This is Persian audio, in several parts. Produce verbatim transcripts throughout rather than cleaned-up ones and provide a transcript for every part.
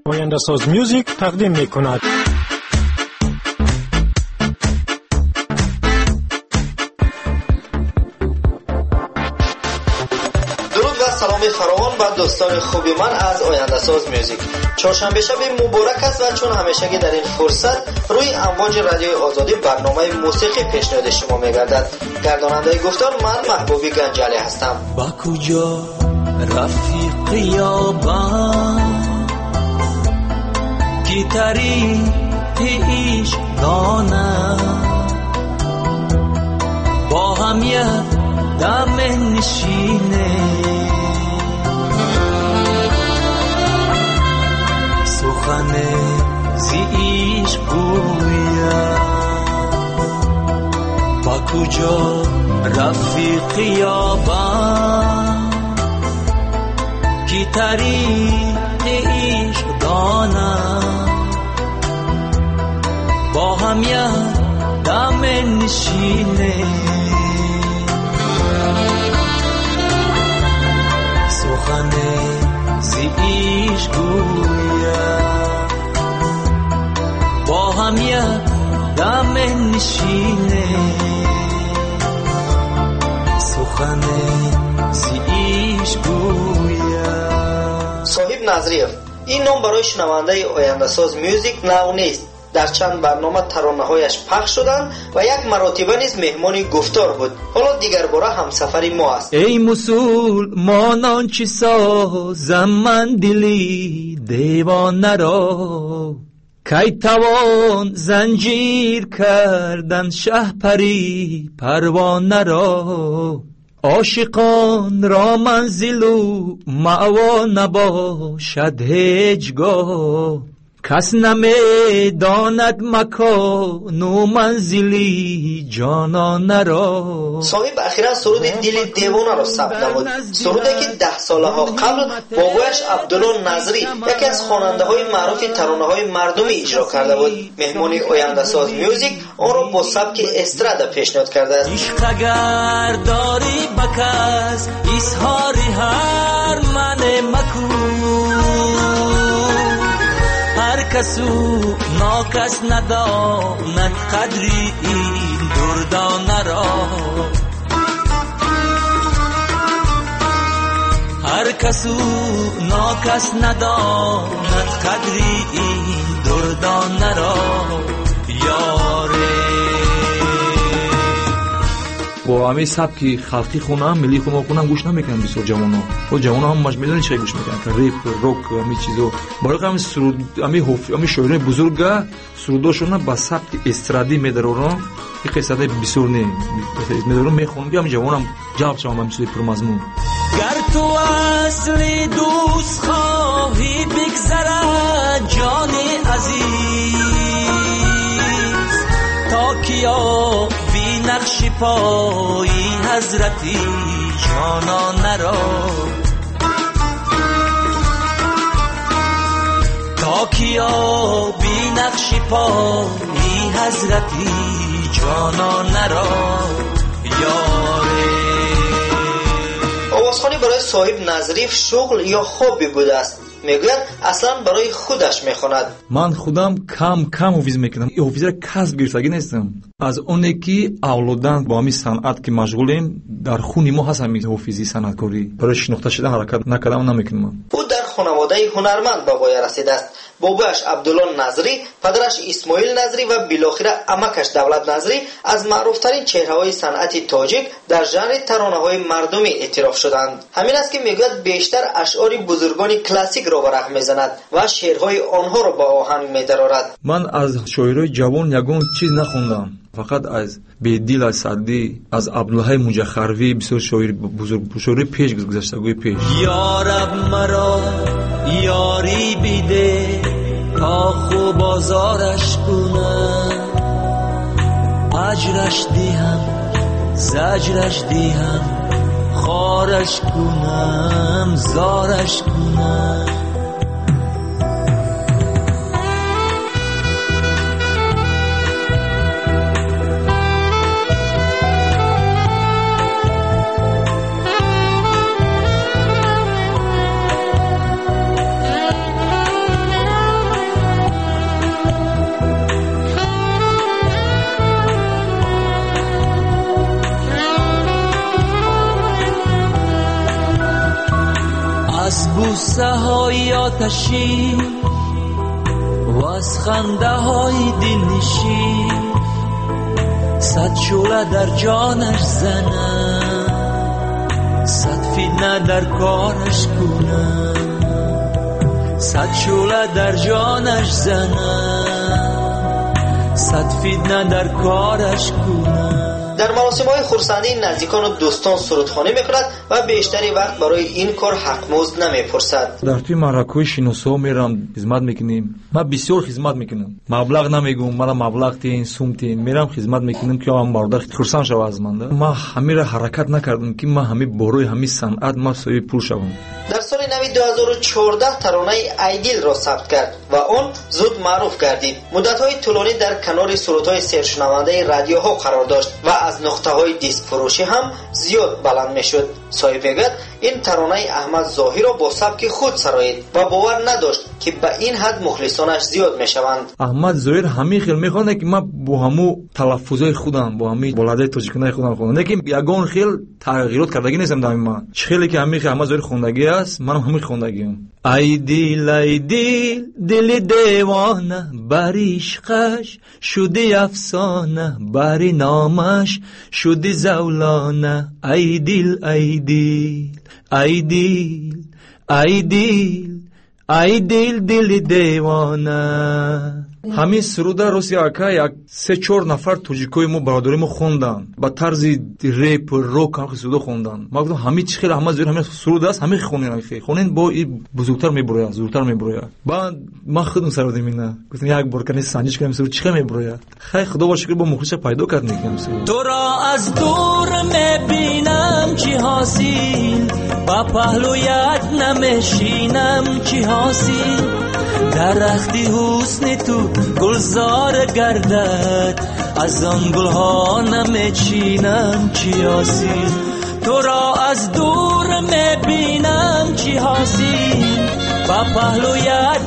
آینده ساز میوزیک تقدیم می کند. درود و سلام فراوان به دوستان خوبی من از آینده ساز میوزیک. چهارشنبه شب مبارک است و چون همیشه در این فرصت روی امواج رادیو آزادی برنامه موسیقی پیشنهاد شما میگردد. گرداننده گفتار من محبوبی گنجالی هستم. با کجا رفیق یابم کی طریق عشق دانم، با هم یک دم نشینه سخن زی عشق گویم. با کجا رفیق یابم کی طریق عشق دانم، با هم یک دم نشینه سخن زی عشق گویم. با هم یک دم نشینه سخن زی عشق گویم. صاحب نظریف این نام برای شنونده آینده ساز میوزیک نو نیست. در چند برنامه ترانه‌هایش پخش شدند و یک مرتبه نیز مهمان گفتار بود. حالا دیگر باره همسفری ما است. ای مسلمانان چی سازم من دلی دیوانه را، کی توان زنجیر کردن شهپری پروانه را. عاشقان را منزل و مأوا نباشد هیچگاه، کس نمی داند مکان و منزلی جانانه را. صاحب اخیرا سرود دل دیوانه را ثبت نمود. سرودی که ده ساله ها قبل بابایش عبدالله نظری یکی از خواننده های معروف ترانه های مردمی اجرا کرده بود. مهمان آینده ساز میوزیک آن را با سبک استرادا پیشنهاد کرده است. عشق اگر داری بکس اظهاری هر من مکن، هر کسو ناکس نداند قدری این دردانه را. هر کسو ناکس نداند قدری این دردانه را. یاره با همه سبکی خلقی خونم ملی خونم خونم گوش نمیکنم. بسیار جوانان و جوانان هم مش میدونن چی گوش میکنن که ریپ روک همین چیزو برای همین سرود همین حرف همین شاعرای بزرگا سروداشون با سبک استرادی میدارن. این قصه بسیار نه میدارن میخونم که همین جوانم جواب شما مثل پرمضمون. گر تو اصلی دوست خواهی بگذره جان عزیز، تا کیا بی نقش پایی حضرتی جانانه را. تا کیا بی نقش پایی حضرتی جانانه را. یاره آوازخوانی برای صاحب نظریف شغل یا خوابی بوده است. میگوید اصلا برای خودش میخواند. من خودم کم کم حافظ میکنم. این حافظ را کسب گرفتگی نیستم. از اونی که اولادن با همین صنعت که مشغولیم در خونی ما هست همین حافظی صنعتکاری. برای شناخته شدن حرکت نکردم نمیکنم. او در خانواده هنرمند به پای رسیده است. بابایش عبدالله نظری، پدرش اسماعیل نظری و بالاخره عمکش دولت نظری از معروفترین چهره‌های صنعت تاجیک در ژانر ترانه‌های مردمی اعتراف شدند. همین است که میگوید بیشتر اشعار بزرگان کلاسیک را برق میزند و شعرهای آنها را با آهنگ می‌درارد. من از شاعرای جوان یگان چیز نخوندم، فقط از بیدیل از سعدی، از عبدالله مجخروی بسیار شاعر بزرگ شاعر پیش گذشتگوی پیش. یا رب مرا یاری بیده تا خوب بازارش کنم، اجرش دیم زجرش دیم خارش کنم زارش کنم. بوسه های آتشی و از خنده های دلنشین صد شعله در جانش زنم، صد فتنه در کارش کنم، صد شعله در جانش زنم، صد فتنه در کارش کنم. در مراسم‌های خرسندی نزدیکان و دوستان سرودخوانی می‌کند و بیشتری وقت برای این کار حق‌مزد نمی‌پرسد. در توی مرکوی شینوسو میرم خدمت میکنیم. ما بسیار خدمت میکنم. مبلغ نمیگم، مرا مبلغ تین سوم تین میرم خدمت میکنم که آن برادر خرسند شود از من. ما همین را حرکت نکردم که ما همین بروی همین صنعت ما سوی پول شوم. در سال نو دو هزار و چهارده ترانه ایدیل را ثبت کرد و آن زود معروف گردید. مدت‌های طولانی در کنار سرودهای سرشنونده رادیوها قرار داشت و از نقطه‌های دیسک فروشی هم زیاد بلند می‌شد. صاحب میگوید این ترانه احمد ظاهری را با سبک خود سرایید و باور نداشت که به این حد مخلصانش زیاد میشوند. احمد ظاهری همین خیلی میخونه که ما با همو تلفظهای خودم با همین بلده تاجیکانه خودم خوندم، لیکن یگان خیلی تغییرات کردگی نیستم در من. خیلی که همین احمد ظاهری خوندگی است، منم همین خوندگیم. ای دیل ای دیل دل دیوانه بر عشقش شدی افسانه، بر نامش شدی زولانه. ای دیل ای دیل ای دیل ای دیل ای دیل دل دیوانه. همین سروده روسی اکا یک سه چهار نفر توجیکوی ما برادری ما خوندن با طرز ریپ روک هم سروده خوندن. ما گفتم همین چی خیلی احمد ظاهری همین سروده است، همین خونین خیلی خونین با این بزرگتر میبره زورتر میبره. بعد ما خودم سرودیم اینا گفتم یک بار کنی سنجش کنیم سرود چی میبره. خیلی خدا با شکر با مخلص پیدا کرد میکنم سرود. تو را از دور میبینم چی حاصل، با پهلویت نمیشینم چی حاصل. درختی حسن تو گلزار گردد، از آن گلها نمیچینم چی حاصل. تو را از دور میبینم چی حاصل، با پهلویت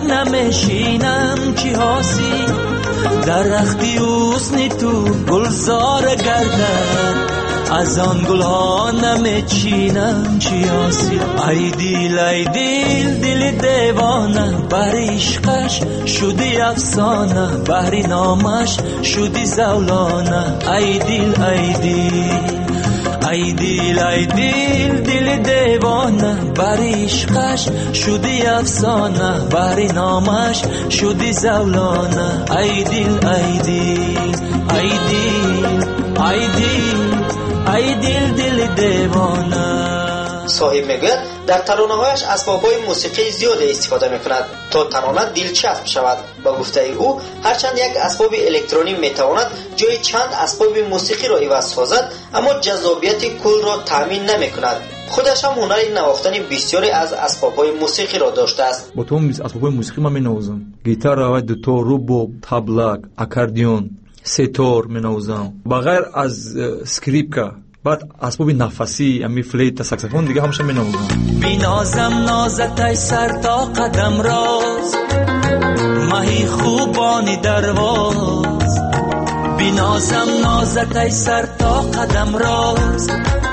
نمیشینم چی حاصل. درختی حسن تو گلزار گردد، از آن گلها نمیچینم چی حاصل. ای دیل ای دیل دل دیوانه بر عشقش شدی افسانه، بر نامش شدی زولانه. ای دیل ای دیل ای دیل ای دیل دل دیوانه بر عشقش شدی افسانه، بر نامش شدی زولانه. ای دیل ای دیل ای دیل ای دیل ای دل دل دیوانه. صاحب میگوید در ترانه‌هایش اسباب‌های موسیقی زیاد استفاده می‌کند تا ترانه دلچسب شود. با گفته او هرچند یک اسباب الکترونی میتواند جای چند اسباب موسیقی را عوض سازد، اما جذابیت کل را تامین نمی‌کند. خودش هم هنر نواختن بسیاری از اسباب‌های موسیقی را داشته است. با تو اسباب‌های موسیقی من می‌نوازم. گیتار و دوتا رباب، تبلک، اکاردیون، ستار می‌نوازم. بغیر از اسکریپکا بعد اسباب نفسی امی فلیت ساکسفون دیگه همش می‌نوازم. بینازم نازت ای سر تا قدم راز، ماهی خوبانی درواز. بینازم نازت ای سر تا قدم راز،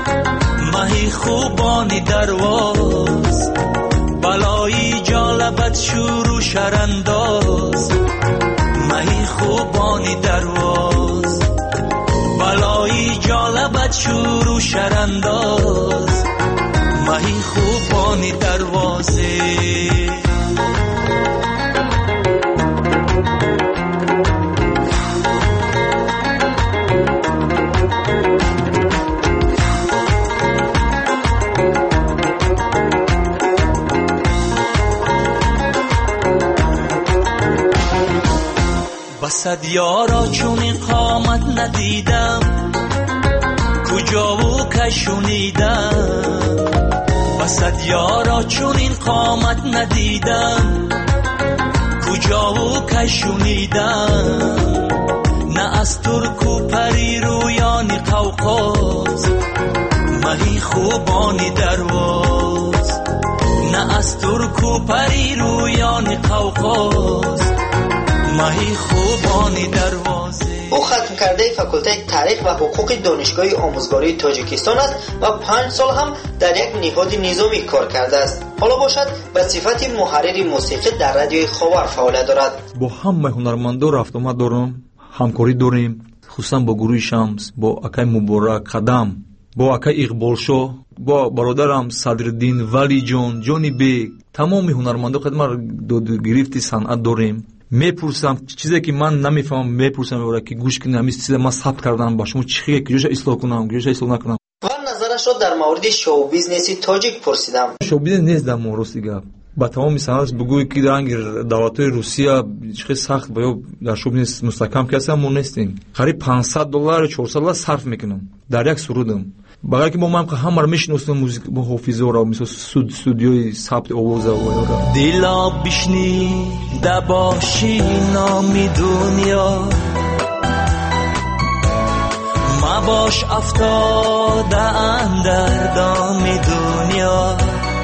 ماهی خوبانی درواز. بلایی جالبت شروع شرانداز، ماهی خوبانی درواز. بلایی جالبت شروع شرانداز، ماهی خوبانی دروازه. بسد یارا چون این قامت ندیدم، کجا و کشونیدم. بسد یارا چون این قامت ندیدم، کجا و کشونیدم. نه از ترک و پری رویانی قوقاز، مهی خوبانی درواز. نه از ترک و پری رویانی قوقاز، ماهی خوبانی دروازه. او ختم کرده فاکولته تاریخ و حقوق دانشگاه آموزگاری تاجیکستان است و پنج سال هم در یک نهاد نظامی کار کرده است. حالا باشد به صفت محرر موسیقی در رادیوی خاور فعالیت دارد. با همه هنرمندا رفت آمد دارم، همکاری داریم، خصوصا با گروه شمس، با اکای مبارک قدم، با اکای اقبالشاه، با برادرم صدرالدین ولی جان، جانی بیگ، تمام هنرمندا خدمت داد گرفتی صنعت داریم. میپرسم چیزی که من نمیفهمم میپرسم اورا که گوش کنم این چیزا من ثبت کردم با شما چی کجاش اصلاح کنم کجاش اصلاح نکنم. و نظرش را در مورد شو بیزنس تاجیک پرسیدم. شو بیزنس نیست در مورد گپ. با تمام صنعت بگویی که درنگ دولت‌های روسیه چه سخت باید در شو بیزنس مستحکم کسی هم نیستیم. قریب پانصد دلار چهارصد دلار صرف میکنم در یک سرودم. باید که با من که همه رو میشناسم موزیک با حافظه را مثل استودیوی ثبت آواز و دیلا بشنیده باشی نامی دنیا مباش افتاده اندر دام دنیا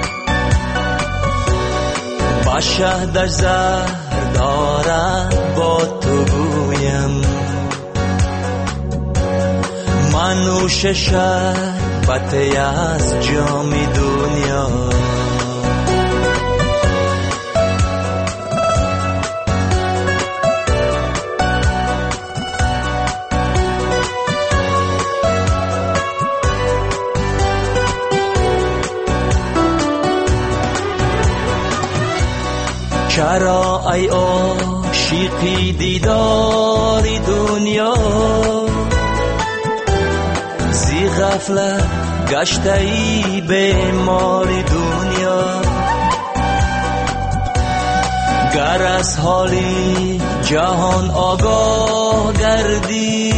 باشه در زهر دارد با تو گویم منوش شربتی از جام دنیا چرا ای عاشقی دیداری دنیا زی غفلت گشته ای بیمار دنیا گر از حالی جهان آگاه گردی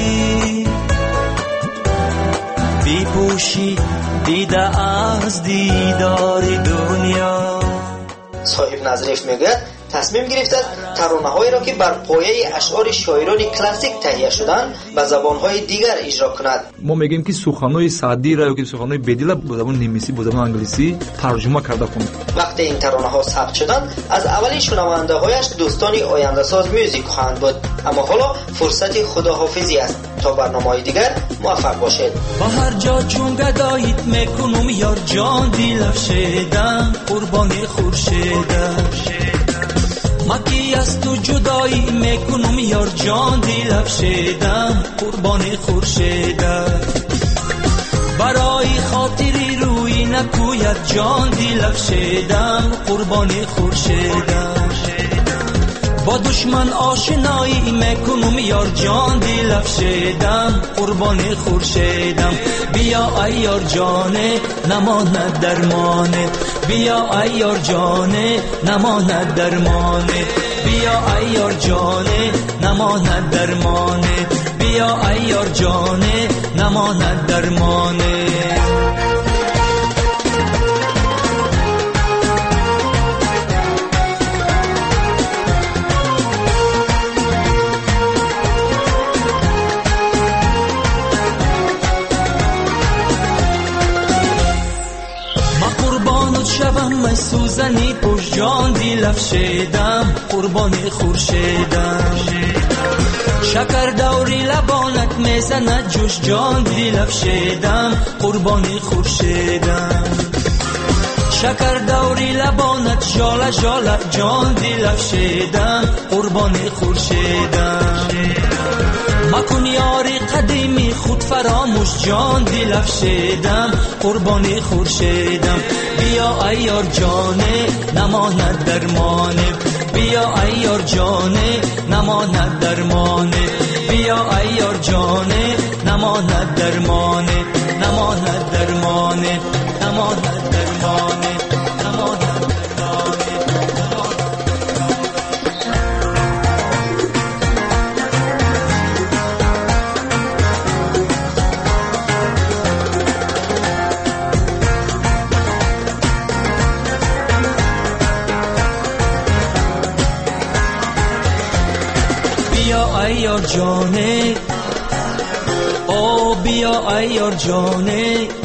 بی پوشی دیده از دیداری دنیا. صاحب نظریف میگوید تصمیم گرفته ترانه‌هایی را که بر پایه اشعار شاعران کلاسیک تهیه شدند به زبان‌های دیگر اجرا کند. ما میگیم که سخن‌های سعدی را یا که سخن‌های بدیل با زبان نمیسی با زبان انگلیسی ترجمه کرده کنیم. وقتی این ترانه‌ها ثبت شدند از اولین شنونده‌هایش دوستان آینده ساز میوزیک خواهند بود. اما حالا فرصت خداحافظی است تا برنامه‌های دیگر موفق باشید. با هر جا چون گداییت میکنم یار جان دیلفشیدم قربانی خورشیدم مکی از تو جدایی میکنم یار جان دیلفشیدم قربانی خورشیدم برای خاطری روی نکوید جان دیلفشیدم قربانی خورشیدم با دشمن آشنایی میکنم یار جان دیلفشیدم قربانی خورشیدم بیا ای یار جانه نماند درمانه بیا ای یار جانه نماند درمانه بیا ای یار جانه نماند درمانه بیا ای یار جانه نماند درمانه. شبم سوزنی پشت جان دیلفشیدم قربانی خورشیدم شکر دوری لبانت میزند جوش جان دیلفشیدم قربانی خورشیدم شکر دوری لبانت جاله جاله جان دیلفشیدم قربانی خورشیدم مکن یاری قدیمی خود فراموش جان دیلفشیدم قربانی خورشیدم بیا ای یار جانه نماند درمانه بیا ای یار جانه نماند درمانه بیا ای یار جانه نماند درمانه نماند درمانه نماند درمانه نماند ای یار جانه او بیا ای یار جانه